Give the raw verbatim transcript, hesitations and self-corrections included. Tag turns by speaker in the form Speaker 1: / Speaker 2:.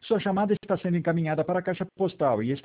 Speaker 1: Sua chamada está sendo encaminhada para a caixa postal e está